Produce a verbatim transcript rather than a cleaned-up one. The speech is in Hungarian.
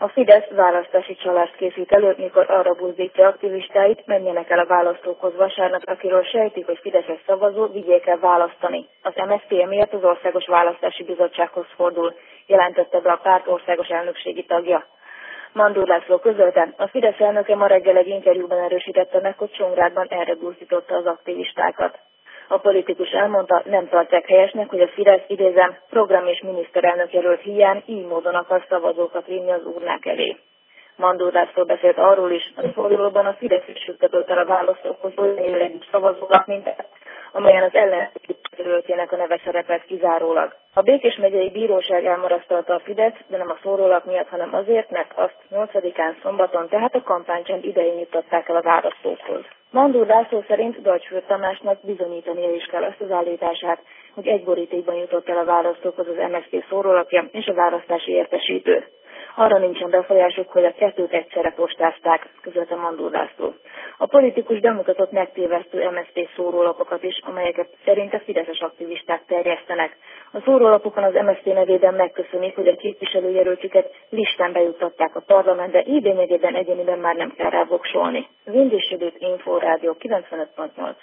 A Fidesz választási csalást készít elő, mikor arra buzdítja aktivistáit, menjenek el a választókhoz vasárnap, akiről sejtik, hogy fideszes szavazó, vigyék el választani. Az em es zé pé miatt az Országos Választási Bizottsághoz fordul, jelentette be a párt országos elnökségi tagja. Mandur László közölte, a Fidesz elnöke ma reggel egy interjúban erősítette meg, hogy Csongrádban erre buzdította az aktivistákat. A politikus elmondta, nem tartják helyesnek, hogy a Fidesz, idézem, program és miniszterelnök jelölt hiány így módon akar szavazókat vinni az urnák elé. Mandur László beszélt arról is, hogy szólóban a Fidesz is juttatott el a választókhoz olyan jellegű szavazókat, mint amelyen az ellenzéki jelöltjének a neve szerepelt kizárólag. A Békés megyei bíróság elmarasztalta a Fidesz, de nem a szórólap miatt, hanem azért, mert azt nyolcadikán szombaton, tehát a kampánycsend idején juttatták el a választókhoz. Mandur László szerint Deutschfürth Tamásnak bizonyítania is kell azt az állítását, hogy egy borítékban jutott el a választókhoz az em es zé pé szórólapja és a választási értesítő. Arra nincsen befolyásuk, hogy a kettőt egyszerre postázták, közölte Mandur László. A politikus bemutatott megtévesztő em es zé pé szórólapokat is, amelyeket szerint a fideszes aktivisták terjesztenek. A szórólapokon az em es zé pé nevében megköszönik, hogy a képviselőjelöltjüket listán bejuttatták a parlamentbe, így lényegében egyéniben már nem kell rá voksolni. Az Indisödőt Inforádió kilencvenöt pont nyolc.